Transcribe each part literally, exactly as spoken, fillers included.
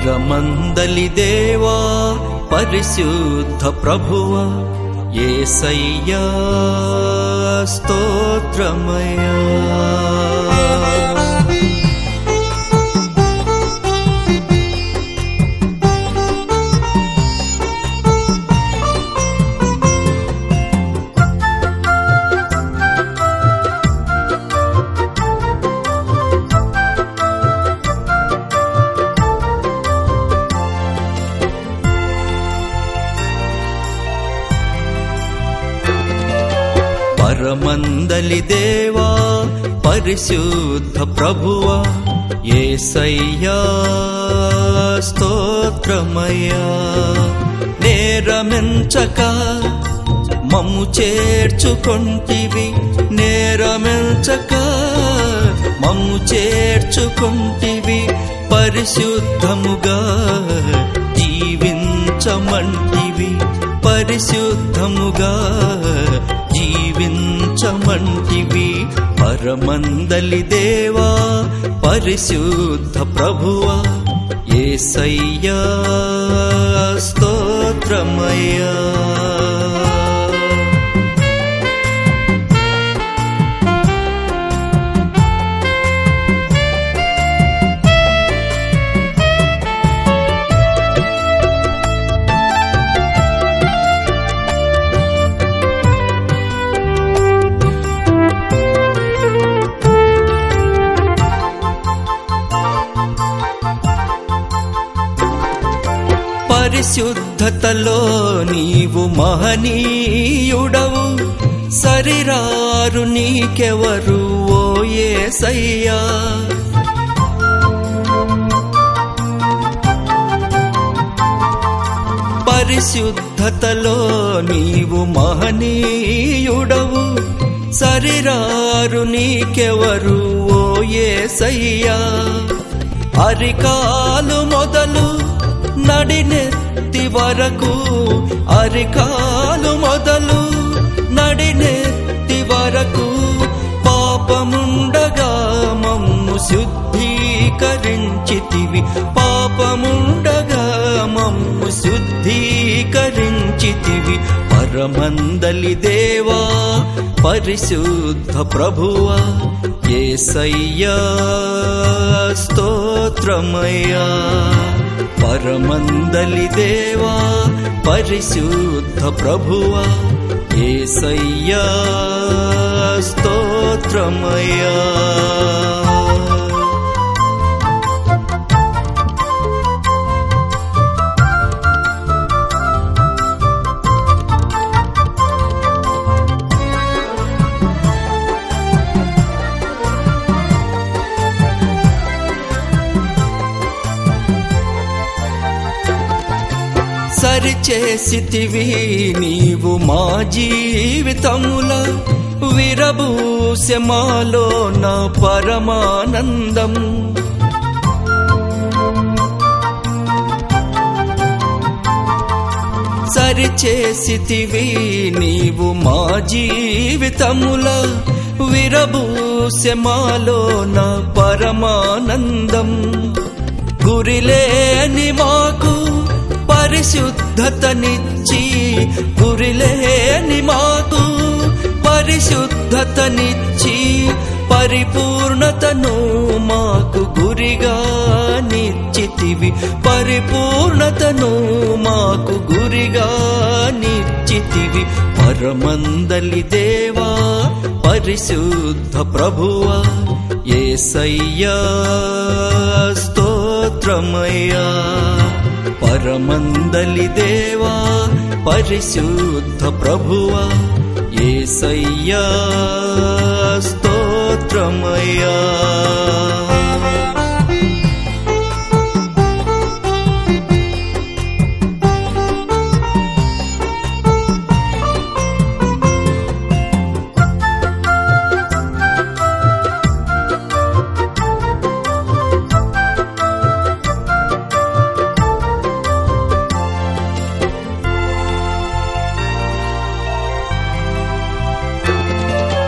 పరమందలి దేవా పరిశుద్ధ ప్రభువా యేసయ్యా స్తోత్రమయ్యా. పరమందలి దేవా పరిశుద్ధ ప్రభువా యేసయ్యా స్తోత్రమయ్యా. నేరమెంచక మమ్ము చేర్చుకొంటివి, నేరమెంచక మమ్ము చేర్చుకొంటివి, పరిశుద్ధముగా జీవించమంటివి, పరిశుద్ధముగా జీవించమంటివి. పరమందలి దేవా పరిశుద్ధ ప్రభువా యేసయ్యా స్తోత్రమయ్యా. పరిశుద్ధతలో నీవు మహనీయుడవు, సరిరారు నీకెవరు ఓ యేసయ్యా. పరిశుద్ధతలో నీవు మహనీయుడవు, సరిరారు నీకెవరు ఓ యేసయ్యా. అరికాలు మొదలు నడినెత్తి వరకు, అరికాలు మొదలు నడినెత్తి వరకు, పాపముండగా మమ్ము శుద్ధీకరించితివి, పాపముండగా మమ్ము శుద్ధీకరించితివి. పరమందలి దేవా పరిశుద్ధ ప్రభువా యేసయ్యా స్తోత్రమయ్యా. పరమందలి దేవా పరిశుద్ధ ప్రభువా యేసయ్యా స్తోత్రమయ్యా. సరిచేసితివి నీవు మా జీవితముల, విరబూసె మాలో నా పరమానందం. సరిచేసితివి నీవు మా జీవితముల, విరబూసె మాలో నా పరమానందం. గురిలేని మాకు పరిశుద్ధతనిచ్చి, గురిలేని మాకు పరిశుద్ధతనిచ్చి, పరిపూర్ణతను మాకు గురిగా నిచ్చితివి, పరిపూర్ణతను మాకు గురిగా నిచ్చితివి. పరమందలి దేవా పరిశుద్ధ ప్రభువా యేసయ్యా స్తోత్రమయ్యా. పరమందలి దేవా పరిశుద్ధ ప్రభువా యేసయ్యా స్తోత్రమయ్యా.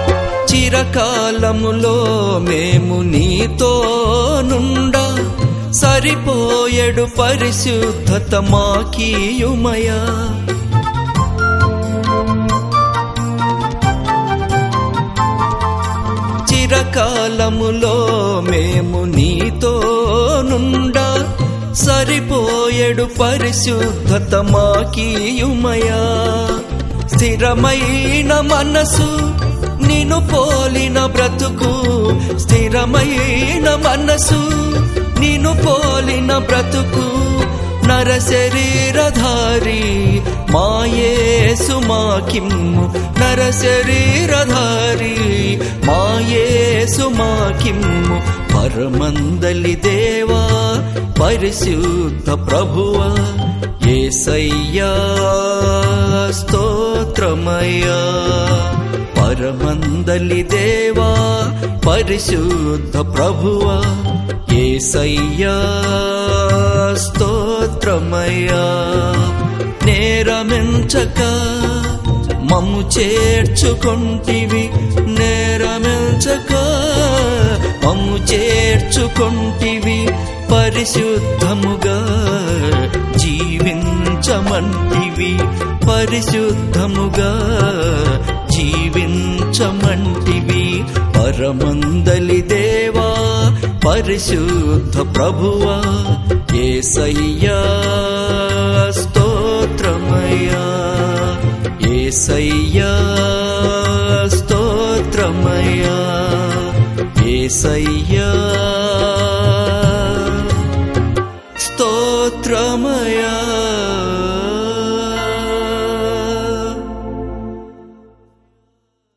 చిరకాలములో మేము నీతో నుండా, సరిపోయెడు పరిశుద్ధత మాకీయుమయా. చిరకాలములో మేము నీతో నుండా సరిపోయెడు పరిశుద్ధత మాకీయుమయా. స్థిరమైన మనసు నిన్ను పోలిన బ్రతుకు, స్థిరమైన మనసు నిన్ను పోలిన బ్రతుకు, నర శరీరధారి మా యేసు మాకిమ్ము, నర శరీరధారి మా యేసు మాకిమ్ము. పరమందలి దేవా పరిశుద్ధ ప్రభువా యేసయ్యా స్తోత్రమయ్యా. పరమందలి దేవా పరిశుద్ధ ప్రభువా యేసయ్యా స్తోత్రమయ్యా. నేరమెంచక మమ్ము చేర్చుకొంటివి, నేరమెంచక మమ్ము చేర్చుకొంటివి, పరిశుద్ధముగా జీవించమంటివి, పరిశుద్ధముగా జీవించమంటివి. పరమందలి దేవా పరిశుద్ధ ప్రభువా యేసయ్యా స్తోత్రమయ్యా, యేసయ్యా స్తోత్రమయ్యా, యేసయ్యా